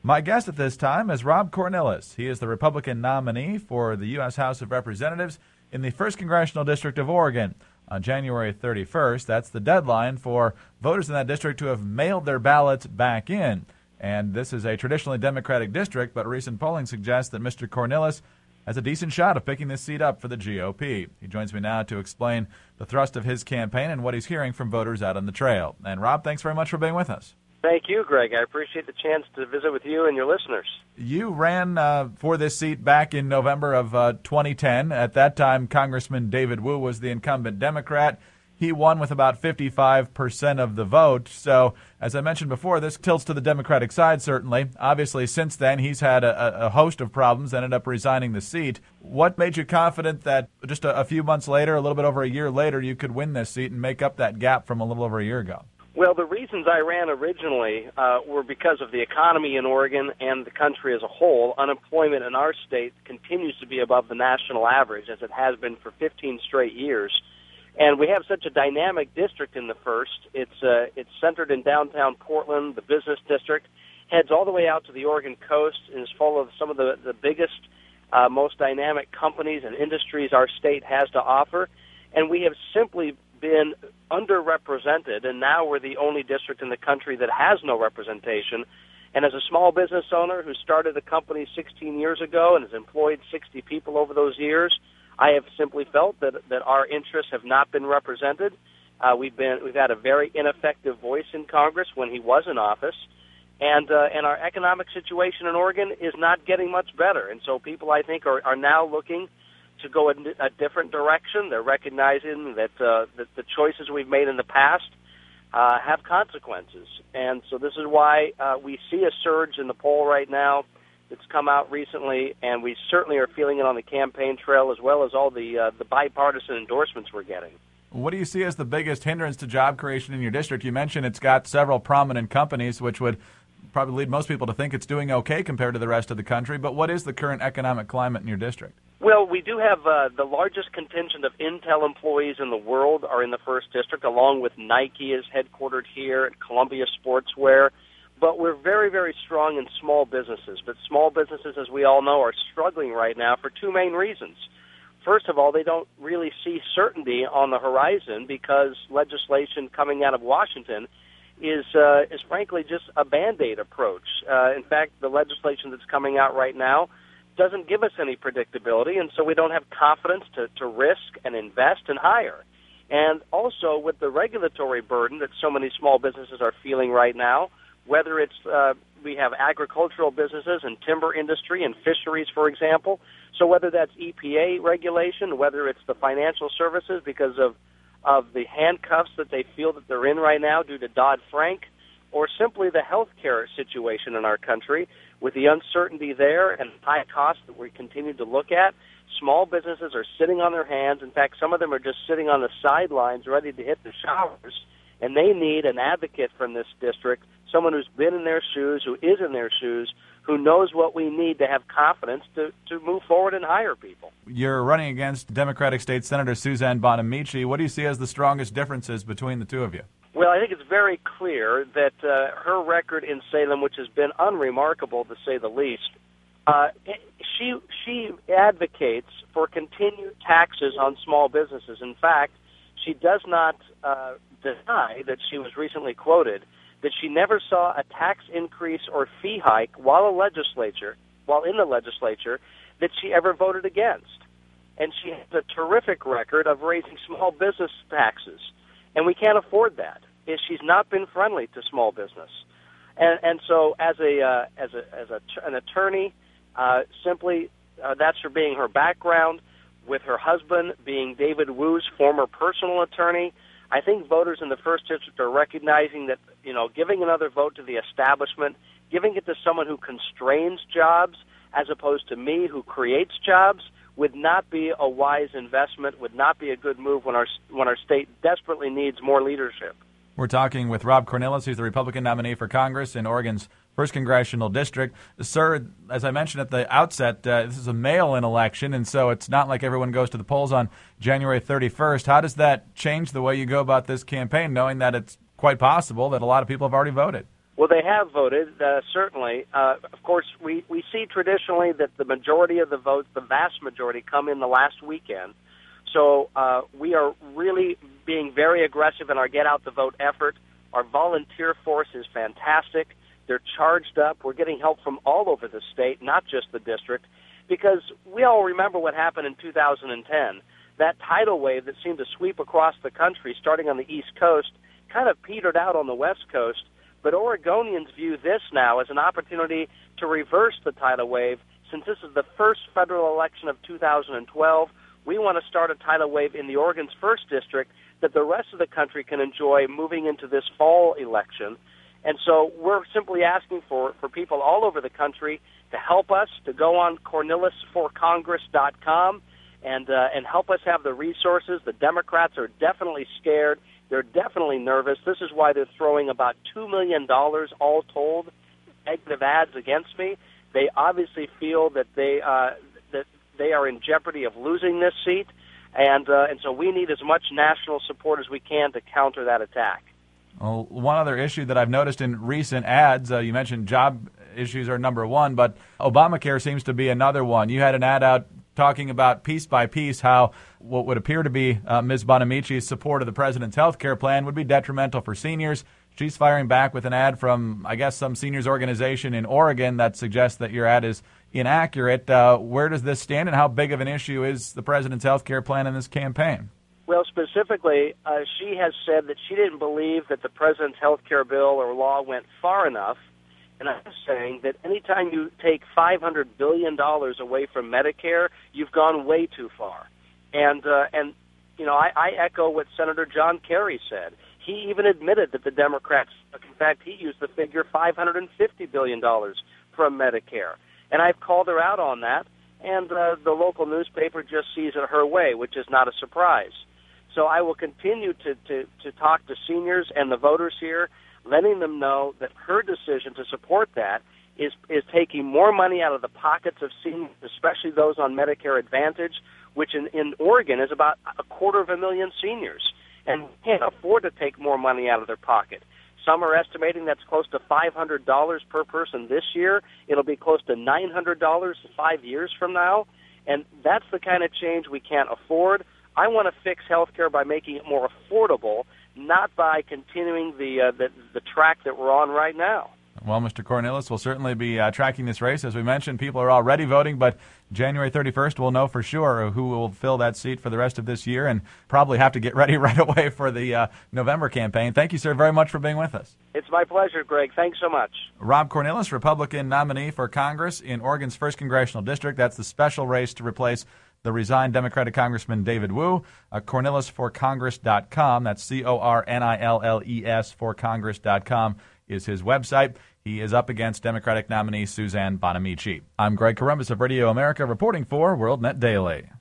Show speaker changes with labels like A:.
A: My guest at this time is Rob Cornilles. He is the Republican nominee for the U.S. House of Representatives in the 1st Congressional District of Oregon. On January 31st, that's the deadline for voters in that district to have mailed their ballots back in. And this is a traditionally Democratic district, but recent polling suggests that Mr. Cornilles has a decent shot of picking this seat up for the GOP. He joins me now to explain the thrust of his campaign and what he's hearing from voters out on the trail. And Rob, thanks very much for being with us.
B: Thank you, Greg. I appreciate the chance to visit with you and your listeners.
A: You ran for this seat back in November of 2010. At that time, Congressman David Wu was the incumbent Democrat. He won with about 55% of the vote. So, as I mentioned before, this tilts to the Democratic side, certainly. Obviously, since then, he's had a host of problems, ended up resigning the seat. What made you confident that just a few months later, a little bit over a year later, you could win this seat and make up that gap from a little over a year ago?
B: Well, the reasons I ran originally were because of the economy in Oregon and the country as a whole. Unemployment in our state continues to be above the national average, as it has been for 15 straight years. And we have such a dynamic district in the 1st. It's centered in downtown Portland. The business district heads all the way out to the Oregon coast and is full of some of the biggest, most dynamic companies and industries our state has to offer. And we have simply been underrepresented, and now we're the only district in the country that has no representation. And as a small business owner who started a company 16 years ago and has employed 60 people over those years, I have simply felt that our interests have not been represented. We've had a very ineffective voice in Congress when he was in office, and our economic situation in Oregon is not getting much better. And so people, I think, are now looking to go a different direction. They're recognizing that the choices we've made in the past have consequences. And so this is why we see a surge in the poll right now that's come out recently, and we certainly are feeling it on the campaign trail as well as all the bipartisan endorsements we're getting.
A: What do you see as the biggest hindrance to job creation in your district? You mentioned it's got several prominent companies, which would probably lead most people to think it's doing okay compared to the rest of the country. But what is the current economic climate in your district?
B: Well, we do have the largest contingent of Intel employees in the world are in the 1st District, along with Nike is headquartered here and Columbia Sportswear. But we're very, very strong in small businesses. But small businesses, as we all know, are struggling right now for two main reasons. First of all, they don't really see certainty on the horizon because legislation coming out of Washington is frankly just a Band-Aid approach. In fact, the legislation that's coming out right now doesn't give us any predictability, and so we don't have confidence to risk and invest and hire. And also with the regulatory burden that so many small businesses are feeling right now, whether it's we have agricultural businesses and timber industry and fisheries, for example, so whether that's EPA regulation, whether it's the financial services because of the handcuffs that they feel that they're in right now due to Dodd-Frank, or simply the health care situation in our country, with the uncertainty there and high costs that we continue to look at, small businesses are sitting on their hands. In fact, some of them are just sitting on the sidelines ready to hit the showers, and they need an advocate from this district, someone who's been in their shoes, who is in their shoes, who knows what we need to have confidence to move forward and hire people.
A: You're running against Democratic State Senator Suzanne Bonamici. What do you see as the strongest differences between the two of you?
B: Well, I think it's very clear that her record in Salem, which has been unremarkable to say the least, she advocates for continued taxes on small businesses. In fact, she does not deny that she was recently quoted that she never saw a tax increase or fee hike while in the legislature that she ever voted against. And she has a terrific record of raising small business taxes, and we can't afford that. She's not been friendly to small business, and so as an attorney, simply that's her being her background, with her husband being David Wu's former personal attorney. I think voters in the 1st District are recognizing that, giving another vote to the establishment, giving it to someone who constrains jobs as opposed to me who creates jobs would not be a wise investment, would not be a good move when our state desperately needs more leadership.
A: We're talking with Rob Cornilles, who's the Republican nominee for Congress in Oregon's 1st Congressional District. Sir, as I mentioned at the outset, this is a mail-in election, and so it's not like everyone goes to the polls on January 31st. How does that change the way you go about this campaign, knowing that it's quite possible that a lot of people have already voted?
B: Well, they have voted, certainly. Of course, we see traditionally that the majority of the votes, the vast majority, come in the last weekend. So we are really being very aggressive in our Get Out the Vote effort. Our volunteer force is fantastic. They're charged up. We're getting help from all over the state, not just the district, because we all remember what happened in 2010. That tidal wave that seemed to sweep across the country, starting on the East Coast, kind of petered out on the West Coast. But Oregonians view this now as an opportunity to reverse the tidal wave. Since this is the first federal election of 2012, we want to start a tidal wave in the Oregon's first district that the rest of the country can enjoy moving into this fall election. And so we're simply asking for people all over the country to help us, to go on CornelisForCongress.com and help us have the resources. The Democrats are definitely scared. They're definitely nervous. This is why they're throwing about $2 million all told negative ads against me. They obviously feel that they are in jeopardy of losing this seat, and so we need as much national support as we can to counter that attack.
A: Well, one other issue that I've noticed in recent ads, you mentioned job issues are number one, but Obamacare seems to be another one. You had an ad out talking about piece by piece how what would appear to be Ms. Bonamici's support of the president's health care plan would be detrimental for seniors. She's firing back with an ad from, I guess, some seniors organization in Oregon that suggests that your ad is inaccurate. Where does this stand, and how big of an issue is the president's health care plan in this campaign?
B: Well, specifically, she has said that she didn't believe that the president's health care bill or law went far enough. And I'm saying that anytime you take $500 billion away from Medicare, you've gone way too far. And you know, I echo what Senator John Kerry said. He even admitted that the Democrats, in fact, he used the figure $550 billion from Medicare. And I've called her out on that, and the local newspaper just sees it her way, which is not a surprise. So I will continue to talk to seniors and the voters here, letting them know that her decision to support that is taking more money out of the pockets of seniors, especially those on Medicare Advantage, which in Oregon is about 250,000 seniors. And we can't afford to take more money out of their pocket. Some are estimating that's close to $500 per person this year. It'll be close to $900 5 years from now. And that's the kind of change we can't afford. I want to fix health care by making it more affordable, not by continuing the track that we're on right now.
A: Well, Mr. Cornelis, we'll certainly be tracking this race. As we mentioned, people are already voting, but January 31st, we'll know for sure who will fill that seat for the rest of this year, and probably have to get ready right away for the November campaign. Thank you, sir, very much for being with us.
B: It's my pleasure, Greg. Thanks so much.
A: Rob Cornelis, Republican nominee for Congress in Oregon's 1st Congressional District. That's the special race to replace the resigned Democratic Congressman David Wu. CornelisForCongress.com. That's Cornilles forcongress.com is his website. He is up against Democratic nominee Suzanne Bonamici. I'm Greg Corombos of Radio America reporting for WorldNet Daily.